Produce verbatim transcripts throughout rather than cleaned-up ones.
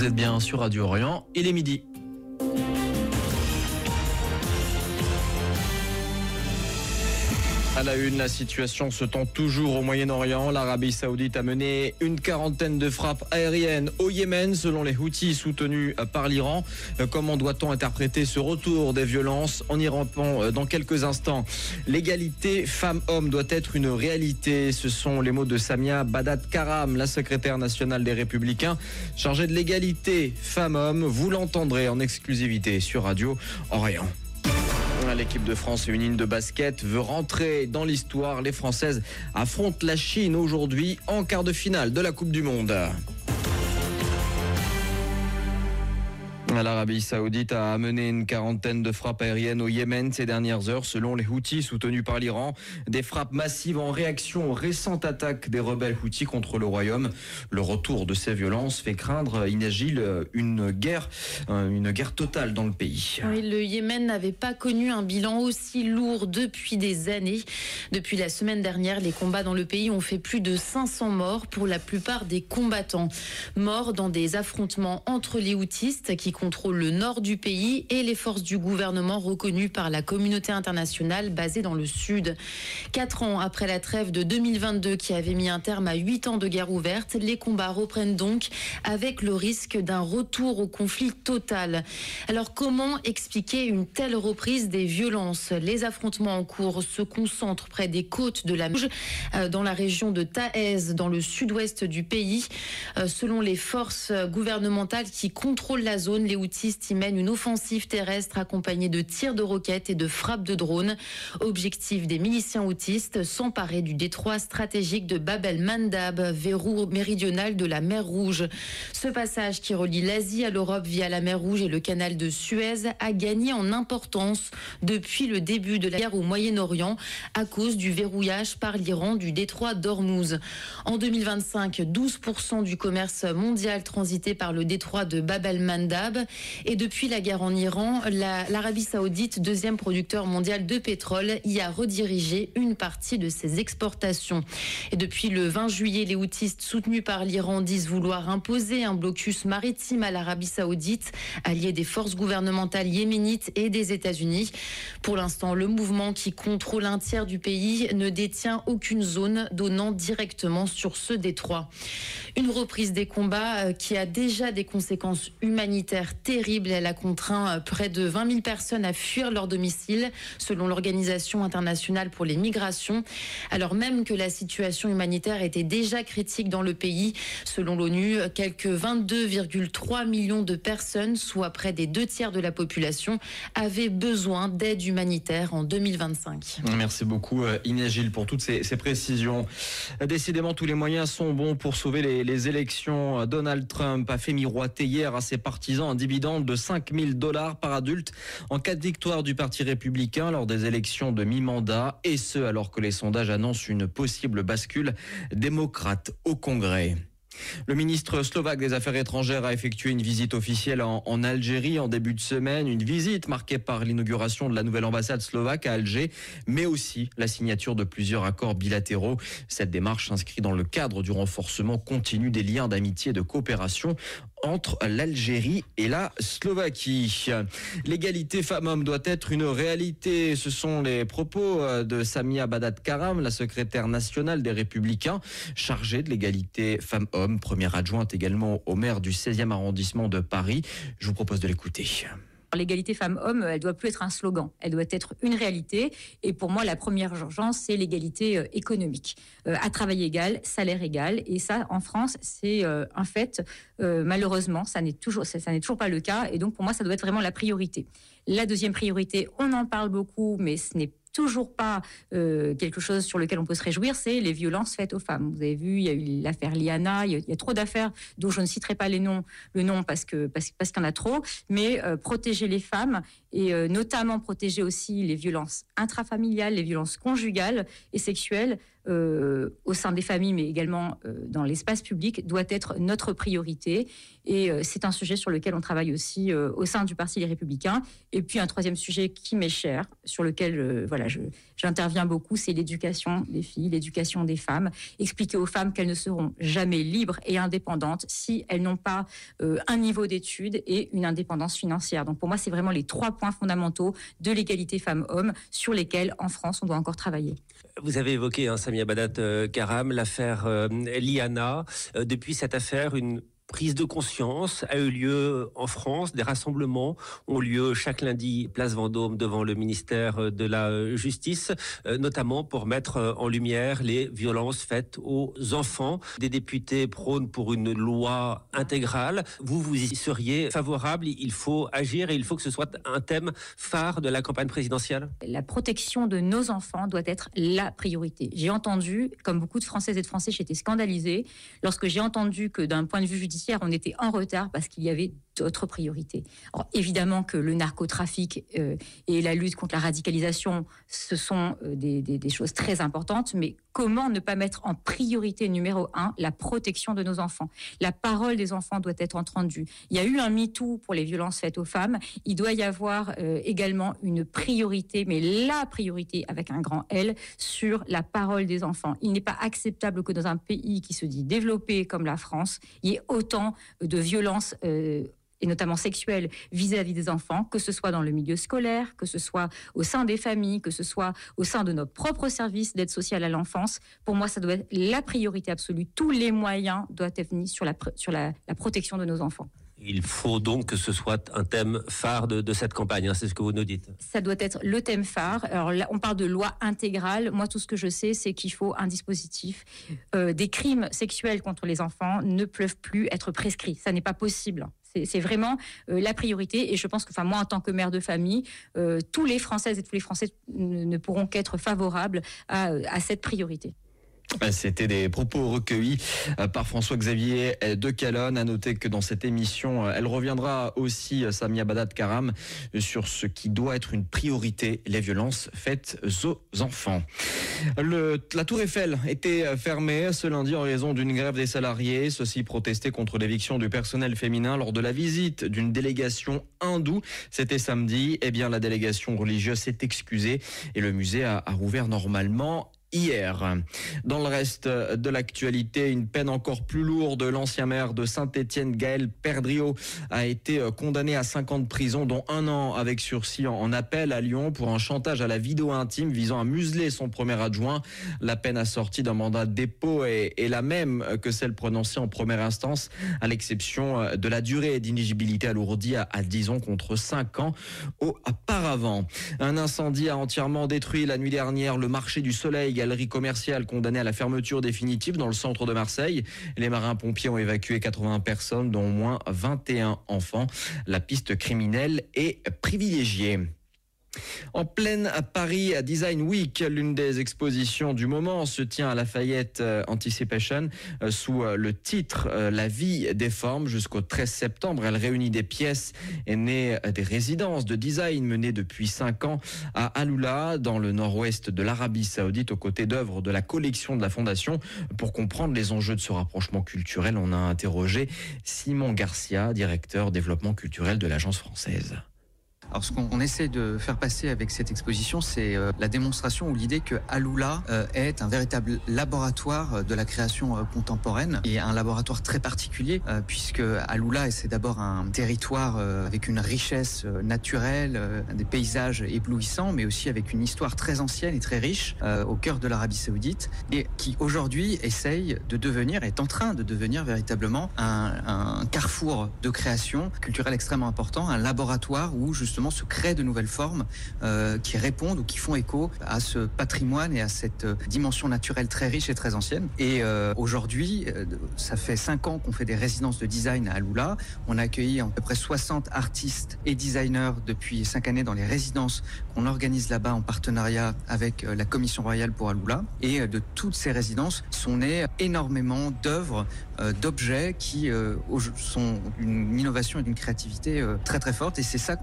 êtes bien sur Radio Orient, il est midi. À la une, la situation se tend toujours au Moyen-Orient. L'Arabie Saoudite a mené une quarantaine de frappes aériennes au Yémen, selon les Houthis soutenus par l'Iran. Comment doit-on interpréter ce retour des violences? On y répond dans quelques instants. L'égalité femmes-hommes doit être une réalité. Ce sont les mots de Samia Badad Karam, la secrétaire nationale des Républicains, chargée de l'égalité femmes-hommes. Vous l'entendrez en exclusivité sur Radio Orient. L'équipe de France féminine de basket veut rentrer dans l'histoire. Les Françaises affrontent la Chine aujourd'hui en quart de finale de la Coupe du Monde. L'Arabie Saoudite a mené une quarantaine de frappes aériennes au Yémen ces dernières heures, selon les Houthis soutenus par l'Iran. Des frappes massives en réaction aux récentes attaques des rebelles Houthis contre le royaume. Le retour de ces violences fait craindre, Inès Gilles, une guerre, une guerre totale dans le pays. Oui, le Yémen n'avait pas connu un bilan aussi lourd depuis des années. Depuis la semaine dernière, les combats dans le pays ont fait plus de cinq cents morts pour la plupart des combattants. Morts dans des affrontements entre les Houthistes qui contrôlent le nord du pays et les forces du gouvernement reconnues par la communauté internationale basée dans le sud. Quatre ans après la trêve de deux mille vingt-deux qui avait mis un terme à huit ans de guerre ouverte, les combats reprennent donc avec le risque d'un retour au conflit total. Alors comment expliquer une telle reprise des violences? Les affrontements en cours se concentrent près des côtes de la Rouge, dans la région de Taez, dans le sud-ouest du pays. Selon les forces gouvernementales qui contrôlent la zone, les Houthis y mènent une offensive terrestre accompagnée de tirs de roquettes et de frappes de drones. Objectif des miliciens houthis, s'emparer du détroit stratégique de Bab el-Mandab, verrou méridional de la mer Rouge. Ce passage qui relie l'Asie à l'Europe via la mer Rouge et le canal de Suez a gagné en importance depuis le début de la guerre au Moyen-Orient à cause du verrouillage par l'Iran du détroit d'Ormuz. En deux mille vingt-cinq, douze pour cent du commerce mondial transitait par le détroit de Bab el-Mandab. Et depuis la guerre en Iran, la, l'Arabie Saoudite, deuxième producteur mondial de pétrole, y a redirigé une partie de ses exportations. Et depuis le vingt juillet, les Houthis soutenus par l'Iran disent vouloir imposer un blocus maritime à l'Arabie Saoudite, allié des forces gouvernementales yéménites et des États-Unis. Pour l'instant, le mouvement qui contrôle un tiers du pays ne détient aucune zone donnant directement sur ce détroit. Une reprise des combats qui a déjà des conséquences humanitaires terrible. Elle a contraint près de vingt mille personnes à fuir leur domicile, selon l'Organisation internationale pour les migrations, alors même que la situation humanitaire était déjà critique dans le pays. Selon l'ONU, quelques vingt-deux virgule trois millions de personnes, soit près des deux tiers de la population, avaient besoin d'aide humanitaire en deux mille vingt-cinq. Merci beaucoup Inès Gilles pour toutes ces, ces précisions. Décidément, tous les moyens sont bons pour sauver les, les élections. Donald Trump a fait miroiter hier à ses partisans un dividende de cinq mille dollars par adulte en cas de victoire du Parti républicain lors des élections de mi-mandat, et ce alors que les sondages annoncent une possible bascule démocrate au Congrès. Le ministre slovaque des Affaires étrangères a effectué une visite officielle en, en Algérie en début de semaine. Une visite marquée par l'inauguration de la nouvelle ambassade slovaque à Alger, mais aussi la signature de plusieurs accords bilatéraux. Cette démarche s'inscrit dans le cadre du renforcement continu des liens d'amitié et de coopération entre l'Algérie et la Slovaquie. L'égalité femmes-hommes doit être une réalité. Ce sont les propos de Samia Badad Karam, la secrétaire nationale des Républicains, chargée de l'égalité femmes-hommes, première adjointe également au maire du seizième arrondissement de Paris. Je vous propose de l'écouter. L'égalité femmes-hommes, elle doit plus être un slogan, elle doit être une réalité. Et pour moi, la première urgence, c'est l'égalité euh, économique. Euh, à travail égal, salaire égal. Et ça, en France, c'est euh, un fait. Euh, malheureusement, ça n'est toujours, ça, ça n'est toujours pas le cas. Et donc, pour moi, ça doit être vraiment la priorité. La deuxième priorité, on en parle beaucoup, mais ce n'est toujours pas euh, quelque chose sur lequel on peut se réjouir, c'est les violences faites aux femmes. Vous avez vu, il y a eu l'affaire Liana, il y a, il y a trop d'affaires dont je ne citerai pas les noms, le nom parce que parce, parce qu'il y en a trop, mais euh, protéger les femmes et euh, notamment protéger aussi les violences intrafamiliales, les violences conjugales et sexuelles euh, au sein des familles, mais également euh, dans l'espace public, doit être notre priorité. Et euh, c'est un sujet sur lequel on travaille aussi euh, au sein du Parti Les Républicains. Et puis un troisième sujet qui m'est cher, sur lequel euh, voilà, voilà, je, j'interviens beaucoup, c'est l'éducation des filles, l'éducation des femmes, expliquer aux femmes qu'elles ne seront jamais libres et indépendantes si elles n'ont pas euh, un niveau d'études et une indépendance financière. Donc pour moi, c'est vraiment les trois points fondamentaux de l'égalité femmes-hommes sur lesquels, en France, on doit encore travailler. Vous avez évoqué, hein, Samia Badat-Karam, l'affaire euh, Liana. Euh, depuis cette affaire, une prise de conscience a eu lieu en France. Des rassemblements ont lieu chaque lundi, place Vendôme, devant le ministère de la Justice, euh, notamment pour mettre en lumière les violences faites aux enfants. Des députés prônent pour une loi intégrale. Vous, vous y seriez favorable? Il faut agir et il faut que ce soit un thème phare de la campagne présidentielle? La protection de nos enfants doit être la priorité. J'ai entendu, comme beaucoup de Françaises et de Français, j'étais scandalisée lorsque j'ai entendu que d'un point de vue judiciaire, on était en retard parce qu'il y avait d'autres priorités. Alors, évidemment que le narcotrafic euh, et la lutte contre la radicalisation, ce sont euh, des, des, des choses très importantes, mais comment ne pas mettre en priorité numéro un la protection de nos enfants? La parole des enfants doit être entendue. Il y a eu un MeToo pour les violences faites aux femmes. Il doit y avoir euh, également une priorité, mais la priorité avec un grand L, sur la parole des enfants. Il n'est pas acceptable que dans un pays qui se dit développé comme la France, il y ait autant de violences euh, et notamment sexuelles vis-à-vis des enfants, que ce soit dans le milieu scolaire, que ce soit au sein des familles, que ce soit au sein de nos propres services d'aide sociale à l'enfance. Pour moi, ça doit être la priorité absolue. Tous les moyens doivent être mis sur la, sur la, la protection de nos enfants. Il faut donc que ce soit un thème phare de, de cette campagne, hein, c'est ce que vous nous dites. Ça doit être le thème phare. Alors là, on parle de loi intégrale. Moi, tout ce que je sais, c'est qu'il faut un dispositif. Euh, des crimes sexuels contre les enfants ne peuvent plus être prescrits. Ça n'est pas possible. C'est, c'est vraiment euh, la priorité. Et je pense que, enfin, moi, en tant que mère de famille, euh, tous les Françaises et tous les Français ne, ne pourront qu'être favorables à, à cette priorité. C'était des propos recueillis par François-Xavier de Calonne. À noter que dans cette émission, elle reviendra aussi, Samia Badat-Karam, sur ce qui doit être une priorité, les violences faites aux enfants. Le, la Tour Eiffel était fermée ce lundi en raison d'une grève des salariés. Ceux-ci protestaient contre l'éviction du personnel féminin lors de la visite d'une délégation hindoue. C'était samedi. Eh bien, la délégation religieuse s'est excusée et le musée a, a rouvert normalement hier. Dans le reste de l'actualité, une peine encore plus lourde. L'ancien maire de Saint-Étienne, Gaël Perdriau, a été condamné à cinq ans de prison, dont un an avec sursis en appel à Lyon pour un chantage à la vidéo intime visant à museler son premier adjoint. La peine assortie d'un mandat de dépôt est, est la même que celle prononcée en première instance, à l'exception de la durée d'inéligibilité alourdie à, à dix ans contre cinq ans auparavant. Un incendie a entièrement détruit la nuit dernière le marché du Soleil, galerie commerciale condamnée à la fermeture définitive dans le centre de Marseille. Les marins-pompiers ont évacué quatre-vingts personnes, dont au moins vingt et un enfants. La piste criminelle est privilégiée. En pleine Paris Design Week, l'une des expositions du moment se tient à Lafayette Anticipation sous le titre La vie des formes jusqu'au treize septembre. Elle réunit des pièces et nées des résidences de design menées depuis cinq ans à Alula, dans le nord-ouest de l'Arabie Saoudite, aux côtés d'œuvres de la collection de la Fondation. Pour comprendre les enjeux de ce rapprochement culturel, on a interrogé Simon Garcia, directeur développement culturel de l'Agence française. Alors ce qu'on essaie de faire passer avec cette exposition, c'est euh, la démonstration ou l'idée que Alula euh, est un véritable laboratoire de la création euh, contemporaine et un laboratoire très particulier euh, puisque Alula c'est d'abord un territoire euh, avec une richesse euh, naturelle, euh, des paysages éblouissants, mais aussi avec une histoire très ancienne et très riche euh, au cœur de l'Arabie Saoudite et qui aujourd'hui essaye de devenir, est en train de devenir véritablement un, un carrefour de création culturelle extrêmement important, un laboratoire où justement se créent de nouvelles formes euh, qui répondent ou qui font écho à ce patrimoine et à cette euh, dimension naturelle très riche et très ancienne. Et euh, aujourd'hui, euh, ça fait cinq ans qu'on fait des résidences de design à Alula. On a accueilli à peu près soixante artistes et designers depuis cinq années dans les résidences qu'on organise là-bas en partenariat avec euh, la Commission royale pour Alula. Et euh, de toutes ces résidences sont nées énormément d'œuvres, euh, d'objets qui euh, sont une innovation et d'une créativité euh, très très forte. Et c'est ça qu'on essaie de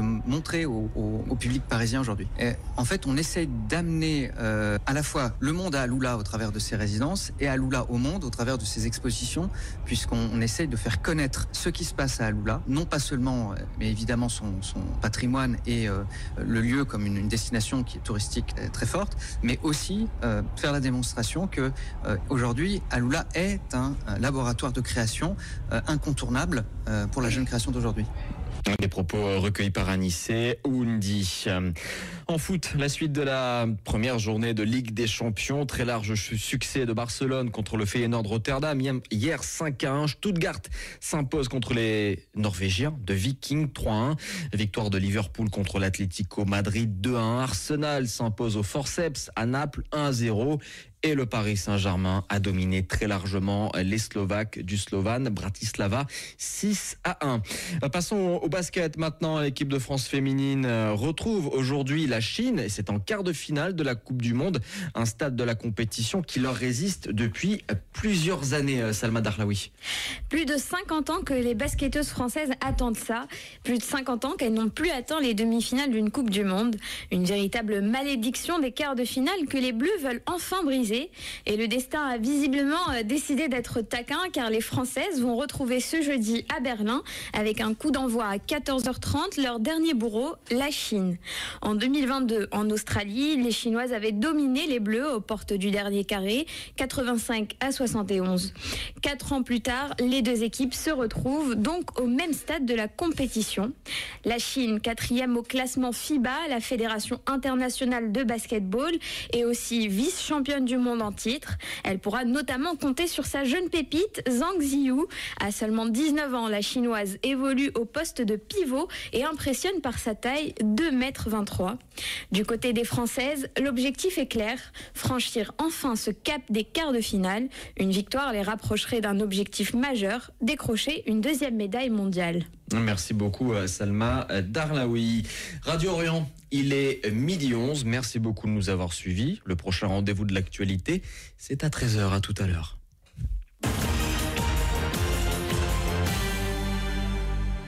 de montrer au, au, au public parisien aujourd'hui. Et en fait, on essaye d'amener euh, à la fois le monde à Alula au travers de ses résidences et Alula au monde au travers de ses expositions, puisqu'on on essaye de faire connaître ce qui se passe à Alula, non pas seulement, mais évidemment son, son patrimoine et euh, le lieu comme une, une destination qui est touristique très forte, mais aussi euh, faire la démonstration que euh, aujourd'hui Alula est un, un laboratoire de création euh, incontournable euh, pour la jeune création d'aujourd'hui. Des propos recueillis par Anissé Oundi. En foot, la suite de la première journée de Ligue des Champions. Très large succès de Barcelone contre le Feyenoord Rotterdam. Hier, cinq à un. Stuttgart s'impose contre les Norvégiens de Viking, trois à un. Victoire de Liverpool contre l'Atlético Madrid, deux à un. Arsenal s'impose au forceps à Naples, un à zéro. Et le Paris Saint-Germain a dominé très largement les Slovaques du Slovan Bratislava, six à un. Passons au basket maintenant. L'équipe de France féminine retrouve aujourd'hui la Chine et c'est en quart de finale de la Coupe du Monde, un stade de la compétition qui leur résiste depuis plusieurs années. Salma Darlaoui. Plus de cinquante ans que les basketteuses françaises attendent ça. Plus de cinquante ans qu'elles n'ont plus atteint les demi-finales d'une Coupe du Monde. Une véritable malédiction des quarts de finale que les Bleus veulent enfin briser. Et le destin a visiblement décidé d'être taquin car les Françaises vont retrouver ce jeudi à Berlin avec un coup d'envoi à quatorze heures trente leur dernier bourreau, la Chine. En deux mille vingt-deux, en Australie, les Chinoises avaient dominé les Bleus aux portes du dernier carré, quatre-vingt-cinq à soixante et onze. Quatre ans plus tard, les deux équipes se retrouvent donc au même stade de la compétition. La Chine, quatrième au classement FIBA, la Fédération internationale de basketball, et aussi vice-championne du monde en titre. Elle pourra notamment compter sur sa jeune pépite Zhang Ziyu. À seulement dix-neuf ans, la chinoise évolue au poste de pivot et impressionne par sa taille, deux mètres vingt-trois. Du côté des Françaises, l'objectif est clair, franchir enfin ce cap des quarts de finale. Une victoire les rapprocherait d'un objectif majeur, décrocher une deuxième médaille mondiale. Merci beaucoup Salma Darlaoui. Radio Orient, il est midi onze. Merci beaucoup de nous avoir suivis. Le prochain rendez-vous de l'actualité, c'est à treize heures. À tout à l'heure.